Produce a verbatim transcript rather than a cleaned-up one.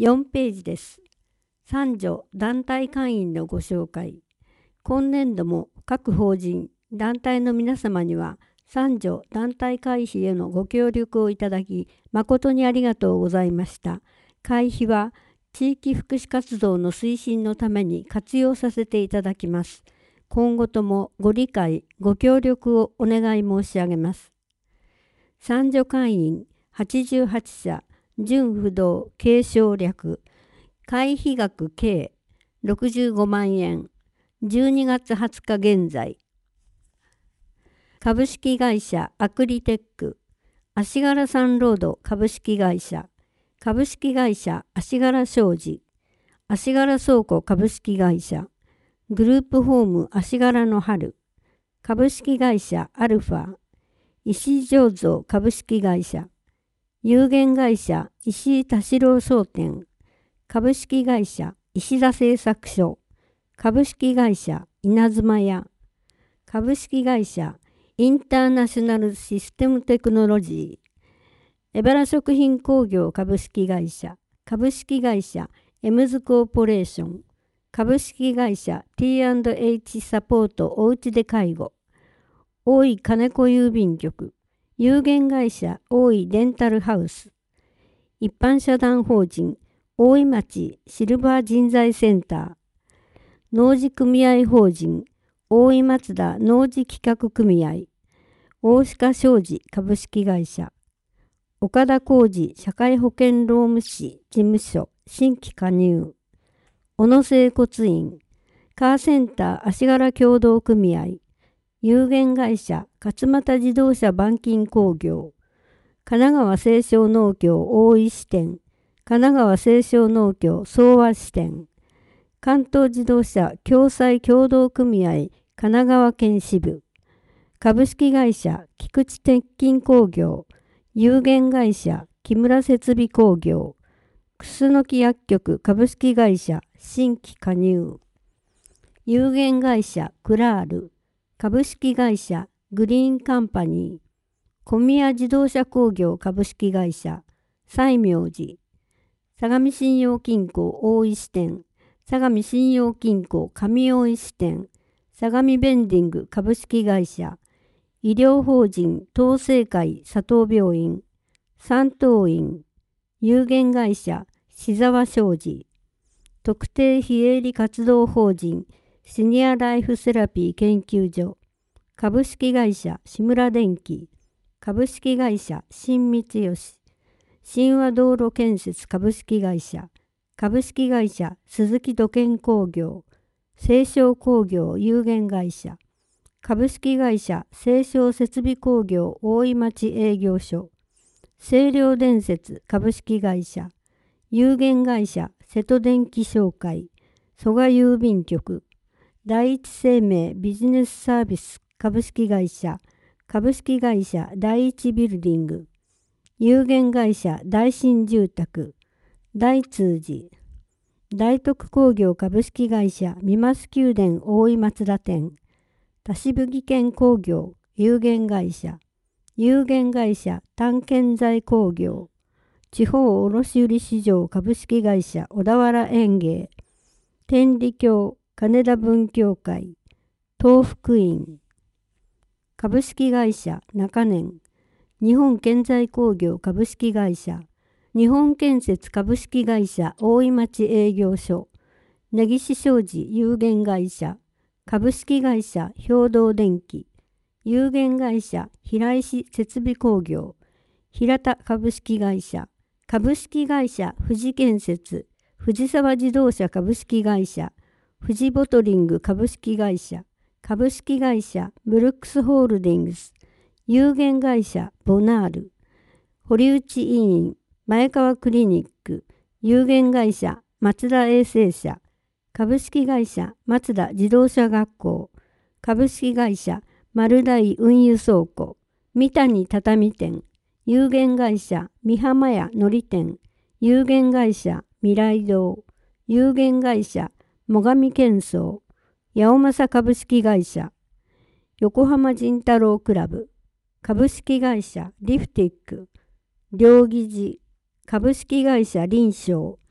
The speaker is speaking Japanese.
よんページです。三女団体会員のご紹介。今年度も各法人、団体の皆様には三女団体会費へのご協力をいただき、誠にありがとうございました。会費は地域福祉活動の推進のために活用させていただきます。今後ともご理解、ご協力をお願い申し上げます。三女会員はちじゅうはち社、準不動継承略、会費額計ろくじゅうごまんえん、じゅうにがつはつか現在。株式会社アクリテック、足柄サンロード株式会社、株式会社足柄商事、足柄倉庫株式会社、グループホーム足柄の春、株式会社アルファ、石井醸造株式会社、有限会社石井田代商店、株式会社石田製作所、株式会社稲妻屋、株式会社インターナショナルシステムテクノロジー、エバラ食品工業株式会社、株式会社エムズコーポレーション、株式会社 ティーアンドエイチ サポートおうちで介護、大井金子郵便局、有限会社大井デンタルハウス、一般社団法人大井町シルバー人材センター、農事組合法人大井松田農事企画組合、大鹿商事株式会社、岡田浩二社会保険労務士事務所新規加入、小野整骨院、カーセンター足柄協同組合、有限会社勝俣自動車板金工業、神奈川清少農協大井支店、神奈川清少農協総和支店、関東自動車共済協同組合神奈川県支部、株式会社菊池鉄筋工業、有限会社木村設備工業、楠木薬局株式会社新規加入、有限会社クラール、株式会社グリーンカンパニー、小宮自動車工業株式会社西明寺、相模信用金庫大井支店、相模信用金庫上大井支店、相模ベンディング株式会社、医療法人東生会佐藤病院、三東院、有限会社志沢商事、特定非営利活動法人シニアライフセラピー研究所、株式会社志村電機、株式会社新光吉、新和道路建設株式会社、株式会社鈴木土建工業、清少工業有限会社、株式会社清少設備工業大井町営業所、清涼電設株式会社、有限会社瀬戸電機商会、蘇我郵便局、第一生命ビジネスサービス株式会社、株式会社第一ビルディング、有限会社大新住宅、大通寺、大徳工業株式会社三増宮殿大井松田店、田渋技研工業有限会社、有限会社探検材工業、地方卸売市場株式会社小田原園芸、天理教金田文教会、東福院、株式会社中年、日本建材工業株式会社、日本建設株式会社大井町営業所、根岸商事有限会社、株式会社兵道電機、有限会社平石設備工業、平田株式会社、株式会社富士建設、藤沢自動車株式会社、富士ボトリング株式会社、株式会社ブルックスホールディングス、有限会社ボナール、堀内医院、前川クリニック、有限会社松田衛生社、株式会社松田自動車学校、株式会社丸大運輸倉庫、三谷畳店、有限会社美浜屋のり店、有限会社未来堂、有限会社最上建装、八尾正株式会社、横浜仁太郎クラブ、株式会社リフティック、両義寺、株式会社臨床、